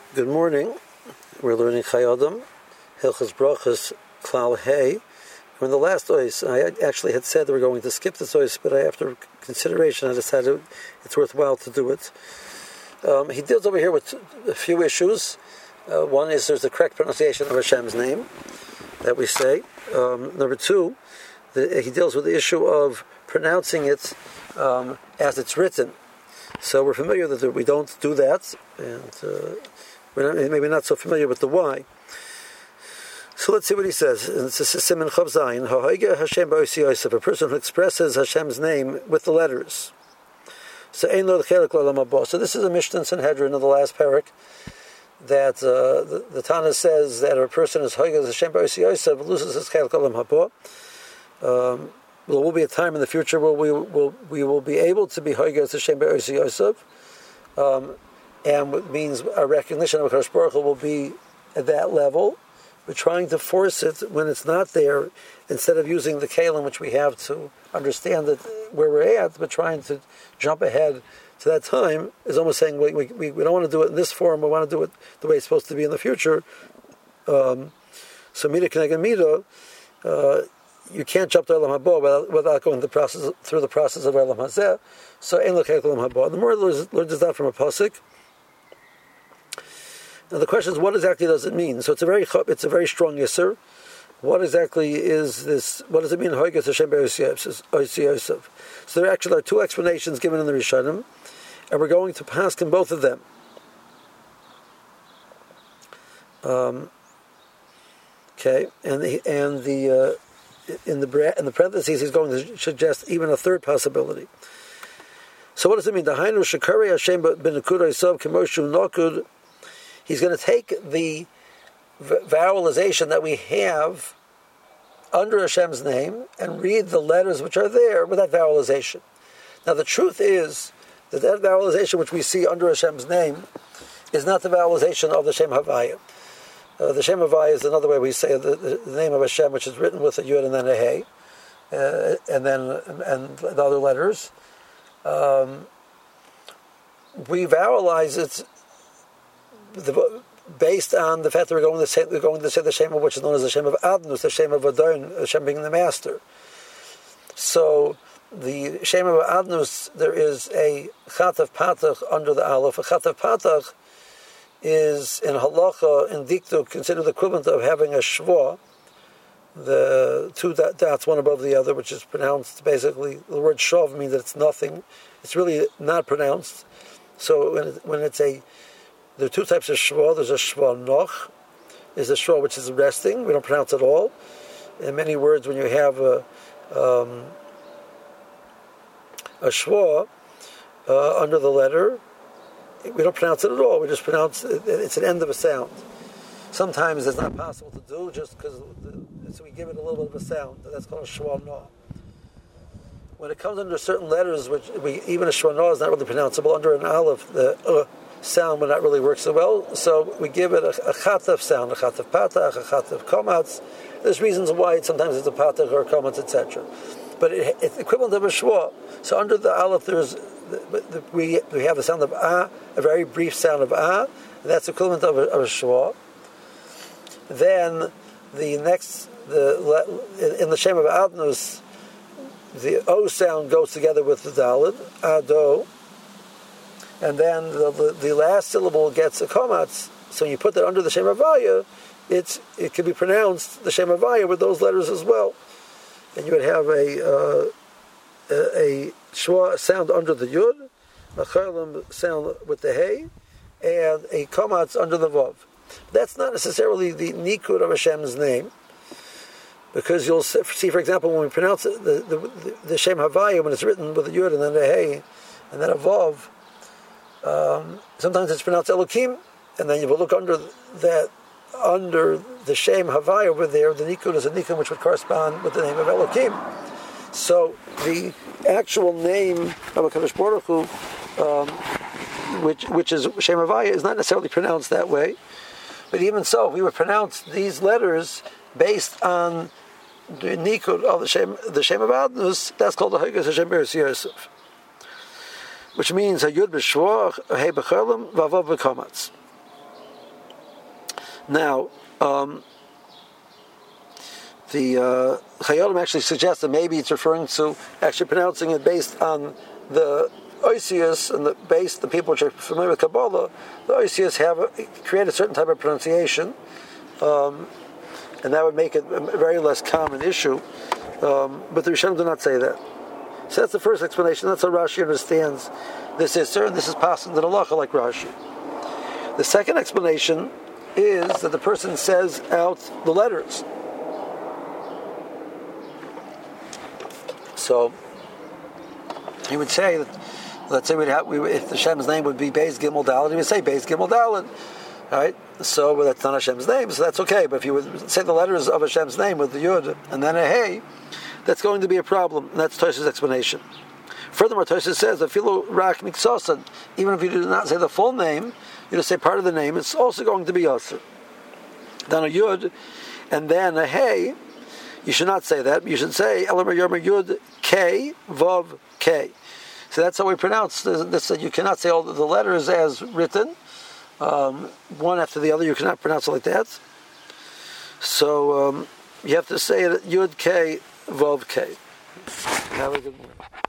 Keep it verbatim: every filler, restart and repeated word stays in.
Good morning. We're learning Chayei Adam, Hilchos Brachos, Klal Hey. We're in the last ois. I actually had said that we're going to skip this ois, but after consideration, I decided it's worthwhile to do it. Um, he deals over here with a few issues. Uh, one is there's the correct pronunciation of Hashem's name that we say. Um, number two, the, he deals with the issue of pronouncing it um, as it's written. So we're familiar that we don't do that, and uh, we're not, maybe not so familiar with the why. So let's see what he says. This is Siman Chav Zayin. Ha'haiga Hashem ba'osi Yosef, a person who expresses Hashem's name with the letters. So ein lo l'chelik l'olam haba. So this is a Mishnah in Sanhedrin in the last parak that uh, the, the Tana says that a person is haiga Hashem ba'osi Yosef loses his chelik l'olam haba. Um, There will be a time in the future where we will we will be able to be haiga Hashem ba'osi Yosef, um, and it means our recognition of Hakadosh Baruch Hu will be at that level. We're trying to force it when it's not there, instead of using the kalim which we have to understand that where we're at, but trying to jump ahead to that time is almost saying we we, we don't want to do it in this form. We want to do it the way it's supposed to be in the future. Um, so mida k'neged mida. Uh, You can't jump to Elam Haba without, without going the process, through the process of Elam Hazeh. So, Ein L'Chelik Elam Haba. The more learns that from a pasuk. Now, the question is, what exactly does it mean? So, it's a very it's a very strong yisur. What exactly is this? What does it mean? Haigas Hashem ba'osi Yosef. So, there actually are two explanations given in the Rishonim, and we're going to pass in both of them. Um, okay, and the and the. Uh, In the in the parentheses, he's going to suggest even a third possibility. So, what does it mean? The Hainu Shekari Hashem ben Nakud Yisov Kemoshu Nakud. He's going to take the vowelization that we have under Hashem's name and read the letters which are there with that vowelization. Now, the truth is that that vowelization which we see under Hashem's name is not the vowelization of the Shem Havaya. Uh, the Shem Havaya is another way we say the, the, the name of Hashem, which is written with a Yud and then a Hey, uh, and then and the other letters. Um, we vowelize it the, based on the fact that we're going to say we're going to say the Shem, which is known as the Shem of Adnus, the Shem of Adon, Hashem being the master. So the Shem of Adnus, there is a Chatav Patach under the Aleph. A Chatav Patach is in halacha, in diktuk, considered the equivalent of having a shva, the two dots, one above the other, which is pronounced basically, the word shav means that it's nothing. It's really not pronounced. So when, it, when it's a, there are two types of shva. There's a shva noch, is a shva which is resting. We don't pronounce it all. In many words, when you have a, um, a shva uh, under the letter, we don't pronounce it at all. We just pronounce it, it's an end of a sound. Sometimes it's not possible to do just because, so we give it a little bit of a sound. That's called a shwana. When it comes under certain letters, which we, even a shwana is not really pronounceable, under an aleph, the uh sound would not really work so well. So we give it a, a chatav sound, a chatav patach, a chatav komatz. There's reasons why sometimes it's a patach or a komatz, et cetera. But it, it's equivalent of a shwa. So under the aleph, there's The, the, we we have the sound of ah, a very brief sound of ah, and that's equivalent of a, of a shwa. Then the next the in the Shem of Adnus, the o sound goes together with the dalid ado, and then the, the, the last syllable gets a komatz. So when you put that under the Shem Havaya, it's it can be pronounced the Shem Havaya with those letters as well, and you would have a uh, a, a shwa sound under the yud, a chaylim sound with the hey, and a komatz under the vav. That's not necessarily the nikud of Hashem's name, because you'll see, for example, when we pronounce it, the the, the Shem Havaya, when it's written with a yud and then a hey and then a vav, um, sometimes it's pronounced Elokim, and then you will look under that under the Shem Havaya over there. The nikud is a nikud which would correspond with the name of Elokim. So the actual name of Hakadosh Baruch Hu, um, which which is Shem Havaya, is not necessarily pronounced that way. But even so, if we would pronounce these letters based on the nikud of the Shem the Shem of Adnus, that's called the Haigas Hashem ba'osi Yosef, which means a yud b'shva, a hey b'cholim, vavav b'komatz. Now, um, the uh, Chayolim actually suggests that maybe it's referring to actually pronouncing it based on the Oisius and the base, the people which are familiar with Kabbalah, the Oisius have a, create a certain type of pronunciation, um, and that would make it a very less common issue. Um, but the Rishonim do not say that. So that's the first explanation. That's how Rashi understands this Isser, and this is passing to the halacha like Rashi. The second explanation is that the person says out the letters. So he would say that, let's say we'd have, we, if the Hashem's name would be Beis Gimel Daled, he would say Beis Gimel Daled, right? So well, that's not Hashem's name, so that's okay. But if you would say the letters of Hashem's name with the Yud and then a Hey, that's going to be a problem. And that's Tosha's explanation. Furthermore, Tosha says that Filu Rak Miksosan, even if you do not say the full name, you just say part of the name, it's also going to be Yosser. Then a Yud and then a Hey. You should not say that. You should say Elamar Yomer Yud K Vav K. So that's how we pronounce this. That you cannot say all the letters as written, um, one after the other. You cannot pronounce it like that. So um, you have to say Yud K Vav K. Have a good morning.